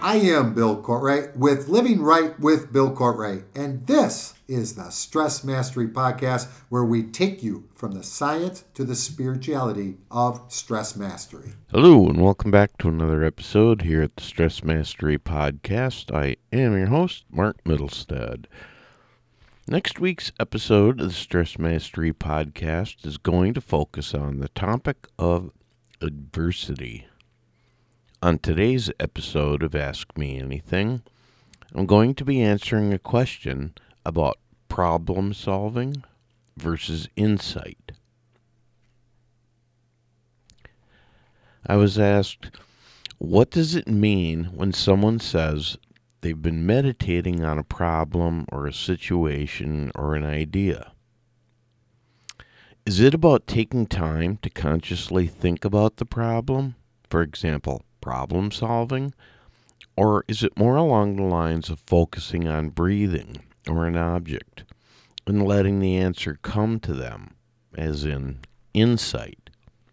I am Bill Courtwright with Living Right with Bill Courtwright, and this is the Stress Mastery Podcast, where we take you from the science to the spirituality of stress mastery. Hello, and welcome back to another episode here at the Stress Mastery Podcast. I am your host, Mark Middlestead. Next week's episode of the Stress Mastery Podcast is going to focus on the topic of adversity. On today's episode of Ask Me Anything, I'm going to be answering a question about problem solving versus insight. I was asked, what does it mean when someone says they've been meditating on a problem or a situation or an idea? Is it about taking time to consciously think about the problem? For example, problem solving? Or is it more along the lines of focusing on breathing or an object and letting the answer come to them, as in insight?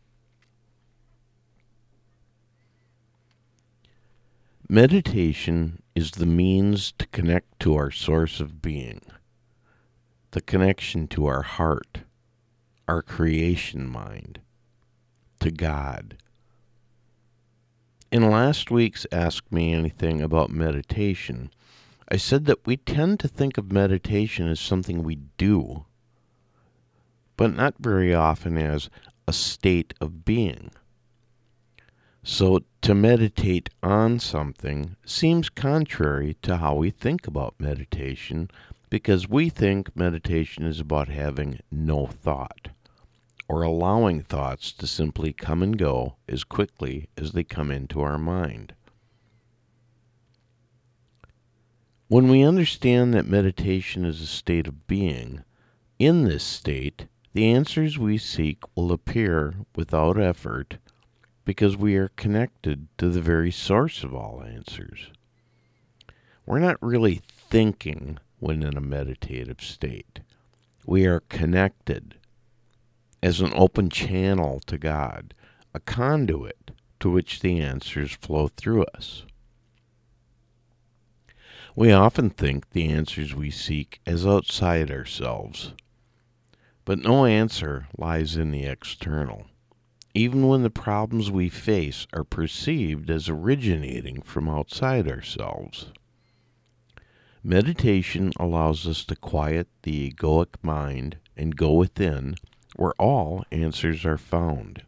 Meditation is the means to connect to our source of being, the connection to our heart, our creation mind, to God. In last week's Ask Me Anything about meditation, I said that we tend to think of meditation as something we do, but not very often as a state of being. So to meditate on something seems contrary to how we think about meditation, because we think meditation is about having no thought, or allowing thoughts to simply come and go as quickly as they come into our mind. When we understand that meditation is a state of being, in this state, the answers we seek will appear without effort, because we are connected to the very source of all answers. We're not really thinking when in a meditative state. We are connected as an open channel to God, a conduit to which the answers flow through us. We often think the answers we seek as outside ourselves, but no answer lies in the external, even when the problems we face are perceived as originating from outside ourselves. Meditation allows us to quiet the egoic mind and go within, where all answers are found.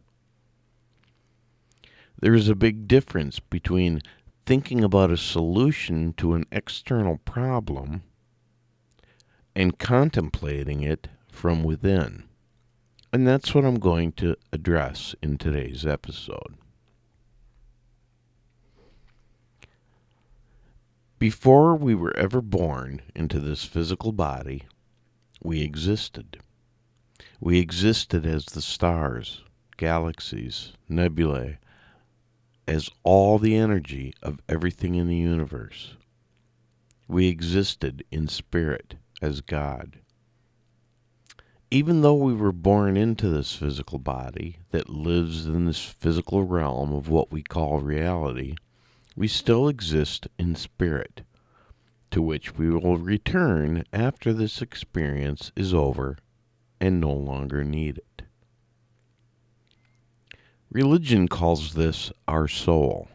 There is a big difference between thinking about a solution to an external problem and contemplating it from within. And that's what I'm going to address in today's episode. Before we were ever born into this physical body, we existed. We existed as the stars, galaxies, nebulae, as all the energy of everything in the universe. We existed in spirit as God. Even though we were born into this physical body that lives in this physical realm of what we call reality, we still exist in spirit, to which we will return after this experience is over and no longer need it. Religion calls this our soul.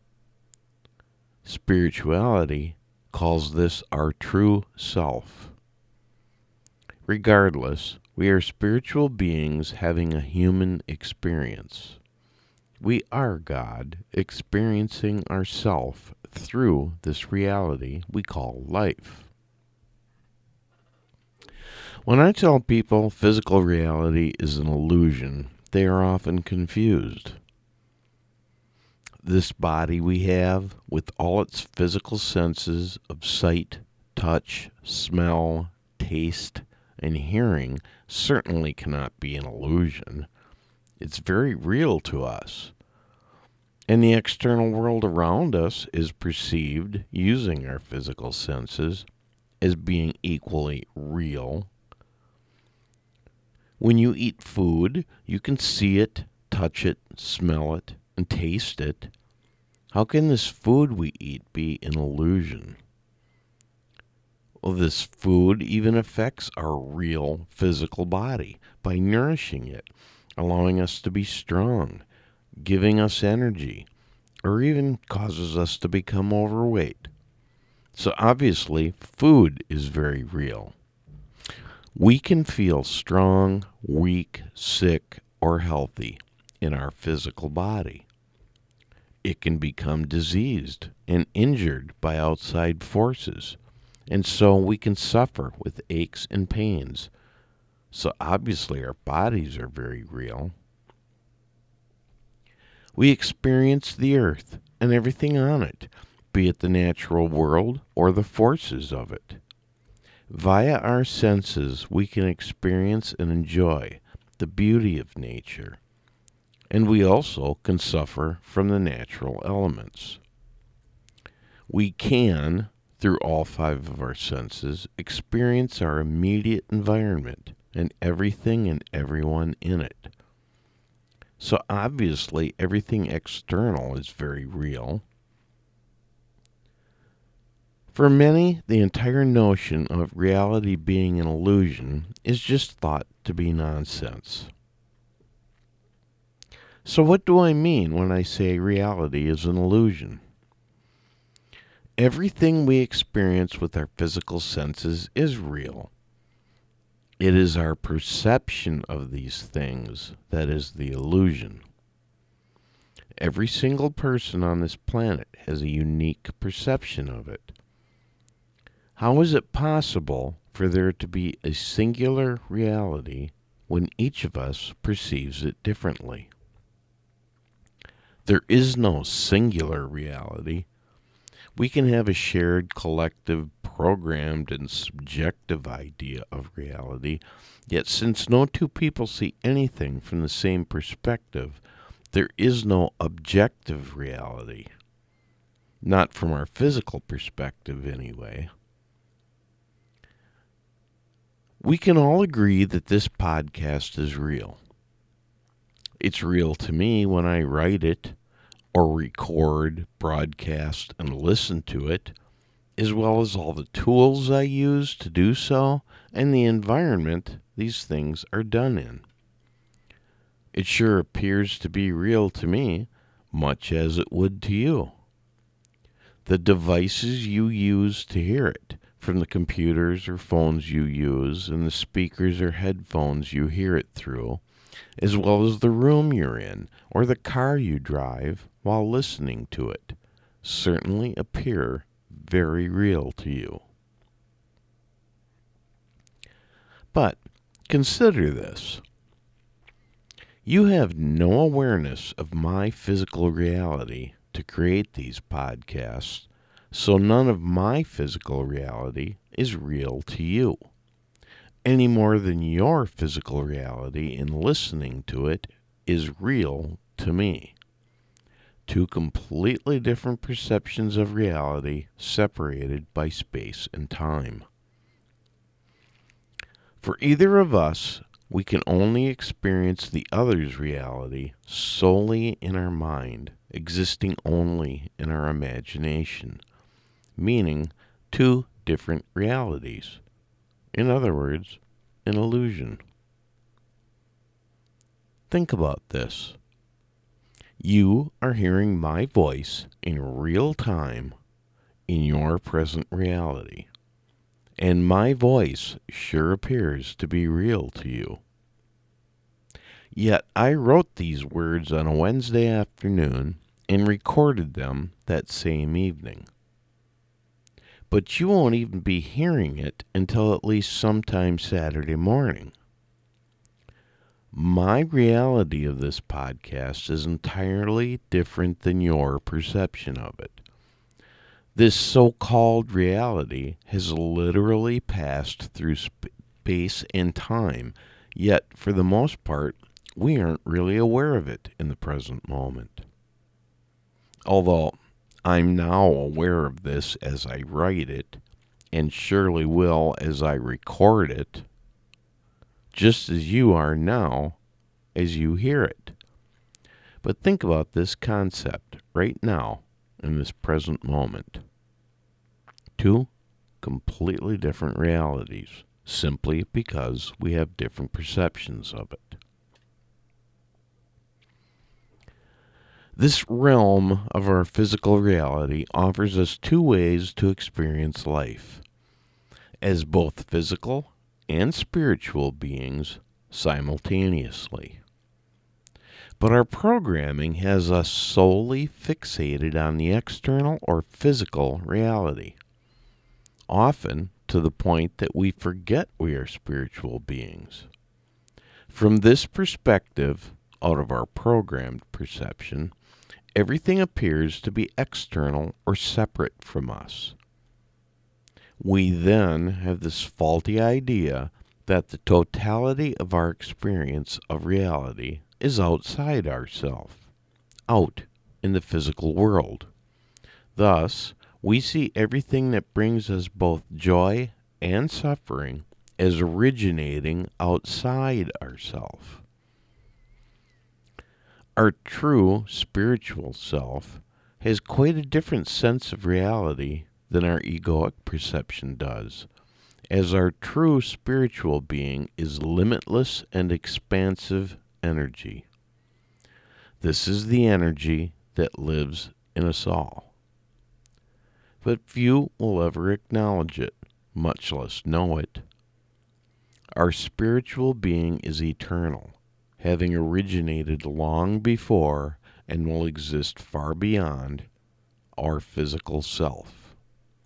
Spirituality calls this our true self. Regardless, we are spiritual beings having a human experience. We are God experiencing ourself through this reality we call life. When I tell people physical reality is an illusion, they are often confused. This body we have, with all its physical senses of sight, touch, smell, taste, and hearing, certainly cannot be an illusion. It's very real to us. And the external world around us is perceived, using our physical senses, as being equally real. When you eat food, you can see it, touch it, smell it, and taste it. How can this food we eat be an illusion? Well, this food even affects our real physical body by nourishing it, allowing us to be strong, giving us energy, or even causes us to become overweight. So obviously, food is very real. We can feel strong, weak, sick, or healthy in our physical body. It can become diseased and injured by outside forces, and so we can suffer with aches and pains. So obviously, our bodies are very real. We experience the earth and everything on it, be it the natural world or the forces of it. Via our senses, we can experience and enjoy the beauty of nature, and we also can suffer from the natural elements. We can, through all five of our senses, experience our immediate environment and everything and everyone in it. So obviously, everything external is very real. For many, the entire notion of reality being an illusion is just thought to be nonsense. So what do I mean when I say reality is an illusion? Everything we experience with our physical senses is real. It is our perception of these things that is the illusion. Every single person on this planet has a unique perception of it. How is it possible for there to be a singular reality when each of us perceives it differently? There is no singular reality. We can have a shared, collective, programmed, and subjective idea of reality, yet since no two people see anything from the same perspective, there is no objective reality. Not from our physical perspective, anyway. We can all agree that this podcast is real. It's real to me when I write it, or record, broadcast, and listen to it, as well as all the tools I use to do so, and the environment these things are done in. It sure appears to be real to me, much as it would to you. The devices you use to hear it, from the computers or phones you use and the speakers or headphones you hear it through, as well as the room you're in or the car you drive while listening to it, certainly appear very real to you. But consider this. You have no awareness of my physical reality to create these podcasts, so none of my physical reality is real to you, any more than your physical reality in listening to it is real to me. Two completely different perceptions of reality separated by space and time. For either of us, we can only experience the other's reality solely in our mind, existing only in our imagination, meaning two different realities. In other words, an illusion. Think about this. You are hearing my voice in real time in your present reality, and my voice sure appears to be real to you. Yet I wrote these words on a Wednesday afternoon and recorded them that same evening. But you won't even be hearing it until at least sometime Saturday morning. My reality of this podcast is entirely different than your perception of it. This so-called reality has literally passed through space and time, yet for the most part, we aren't really aware of it in the present moment. Although I'm now aware of this as I write it, and surely will as I record it, just as you are now as you hear it. But think about this concept right now in this present moment. Two completely different realities, simply because we have different perceptions of it. This realm of our physical reality offers us two ways to experience life, as both physical and spiritual beings simultaneously. But our programming has us solely fixated on the external or physical reality, often to the point that we forget we are spiritual beings. From this perspective, out of our programmed perception, everything appears to be external or separate from us. We then have this faulty idea that the totality of our experience of reality is outside ourselves, out in the physical world. Thus, we see everything that brings us both joy and suffering as originating outside ourselves. Our true spiritual self has quite a different sense of reality than our egoic perception does, as our true spiritual being is limitless and expansive energy. This is the energy that lives in us all. But few will ever acknowledge it, much less know it. Our spiritual being is eternal, having originated long before and will exist far beyond our physical self.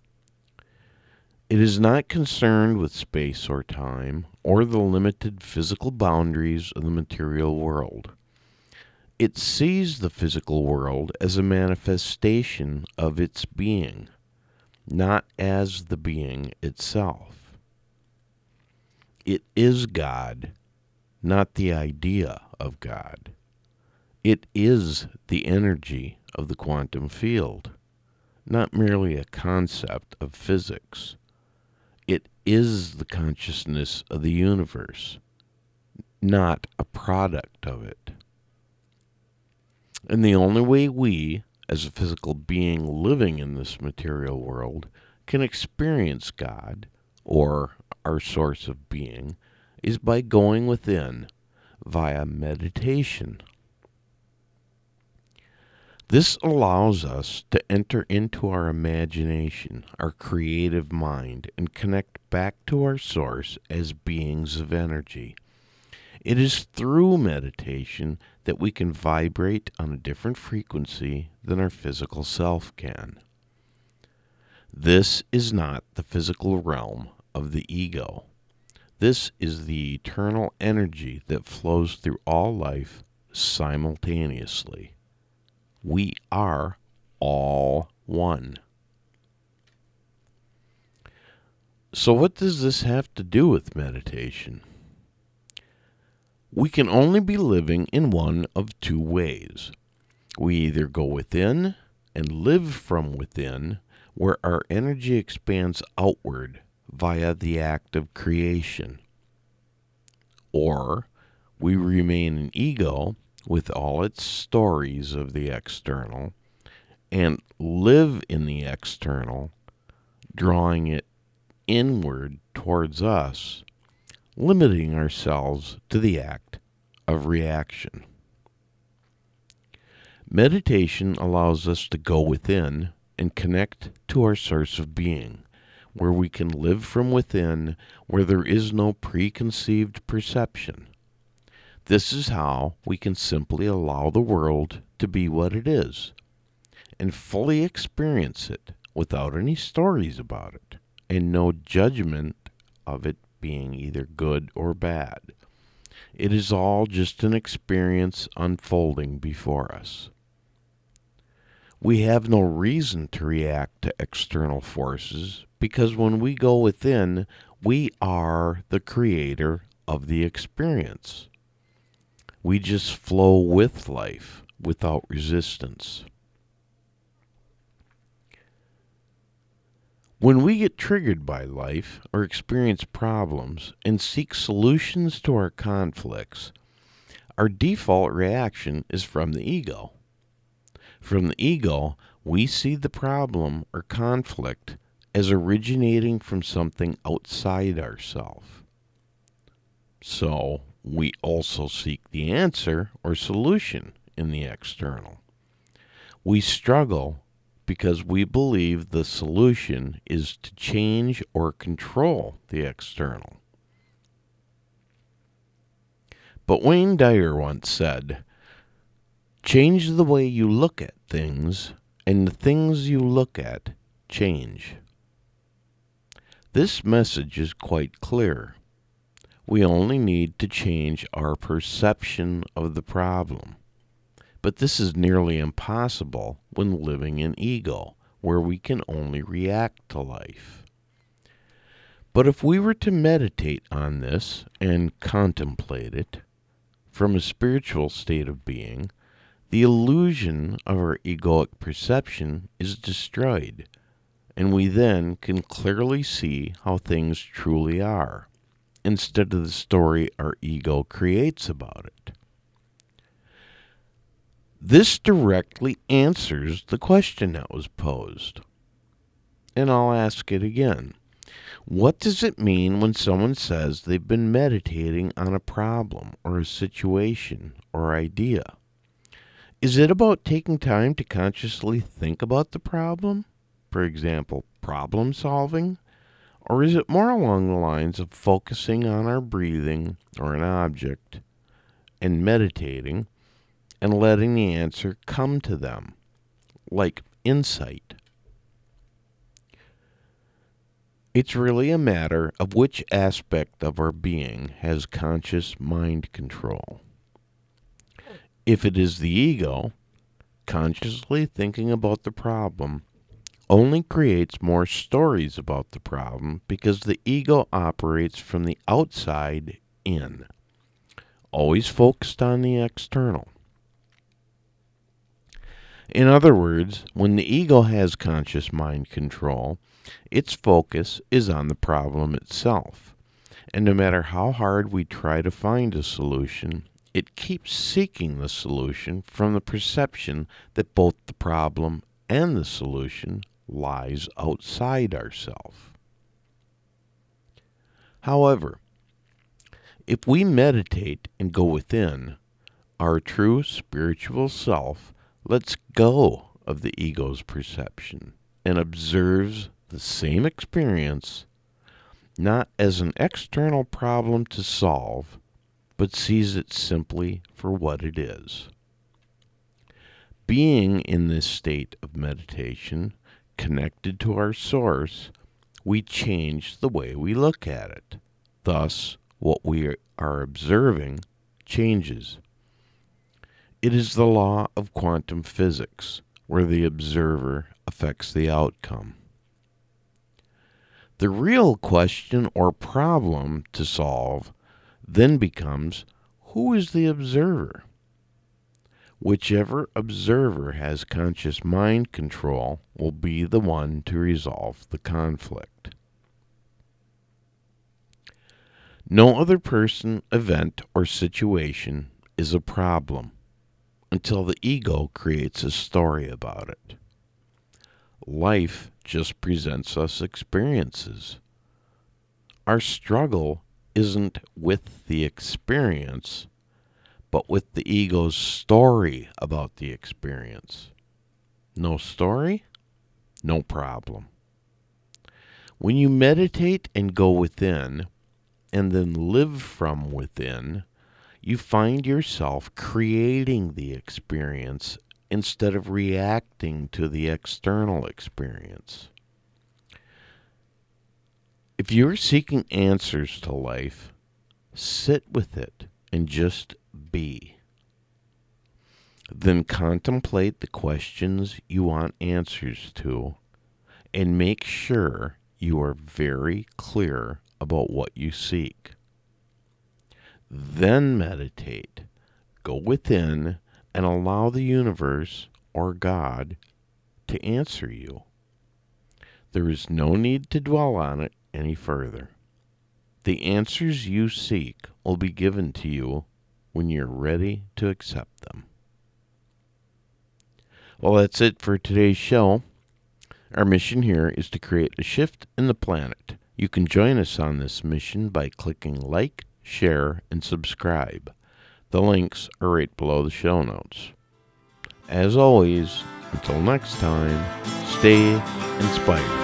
It is not concerned with space or time or the limited physical boundaries of the material world. It sees the physical world as a manifestation of its being, not as the being itself. It is God, not the idea of God. It is the energy of the quantum field, not merely a concept of physics. It is the consciousness of the universe, not a product of it. And the only way we, as a physical being living in this material world, can experience God, or our source of being, is by going within via meditation. This allows us to enter into our imagination, our creative mind, and connect back to our source as beings of energy. It is through meditation that we can vibrate on a different frequency than our physical self can. This is not the physical realm of the ego. This is the eternal energy that flows through all life simultaneously. We are all one. So what does this have to do with meditation? We can only be living in one of two ways. We either go within and live from within, where our energy expands outward via the act of creation, or we remain an ego with all its stories of the external and live in the external, drawing it inward towards us, limiting ourselves to the act of reaction. Meditation allows us to go within and connect to our source of being, where we can live from within, where there is no preconceived perception. This is how we can simply allow the world to be what it is, and fully experience it without any stories about it, and no judgment of it being either good or bad. It is all just an experience unfolding before us. We have no reason to react to external forces, because when we go within, we are the creator of the experience. We just flow with life without resistance. When we get triggered by life or experience problems and seek solutions to our conflicts, our default reaction is from the ego. From the ego, we see the problem or conflict as originating from something outside ourselves. So we also seek the answer or solution in the external. We struggle because we believe the solution is to change or control the external. But Wayne Dyer once said, "Change the way you look at things, and the things you look at change." This message is quite clear. We only need to change our perception of the problem. But this is nearly impossible when living in ego, where we can only react to life. But if we were to meditate on this and contemplate it from a spiritual state of being, the illusion of our egoic perception is destroyed, and we then can clearly see how things truly are, instead of the story our ego creates about it. This directly answers the question that was posed. And I'll ask it again. What does it mean when someone says they've been meditating on a problem or a situation or idea? Is it about taking time to consciously think about the problem? For example, problem solving? Or is it more along the lines of focusing on our breathing or an object and meditating and letting the answer come to them, like insight? It's really a matter of which aspect of our being has conscious mind control. If it is the ego, consciously thinking about the problem only creates more stories about the problem because the ego operates from the outside in, always focused on the external. In other words, when the ego has conscious mind control, its focus is on the problem itself. And no matter how hard we try to find a solution, it keeps seeking the solution from the perception that both the problem and the solution lies outside ourselves. However, if we meditate and go within, our true spiritual self lets go of the ego's perception and observes the same experience not as an external problem to solve, but sees it simply for what it is. Being in this state of meditation, connected to our source, we change the way we look at it. Thus, what we are observing changes. It is the law of quantum physics, where the observer affects the outcome. The real question or problem to solve then becomes, who is the observer? Whichever observer has conscious mind control will be the one to resolve the conflict. No other person, event, or situation is a problem until the ego creates a story about it. Life just presents us experiences. Our struggle isn't with the experience, but with the ego's story about the experience. No story, no problem. When you meditate and go within, and then live from within, you find yourself creating the experience instead of reacting to the external experience. If you're seeking answers to life, sit with it and just be. Then contemplate the questions you want answers to and make sure you are very clear about what you seek. Then meditate, go within, and allow the universe or God to answer you. There is no need to dwell on it any further. The answers you seek will be given to you when you're ready to accept them. Well, that's it for today's show. Our mission here is to create a shift in the planet. You can join us on this mission by clicking like, share, and subscribe. The links are right below the show notes. As always, until next time, stay inspired.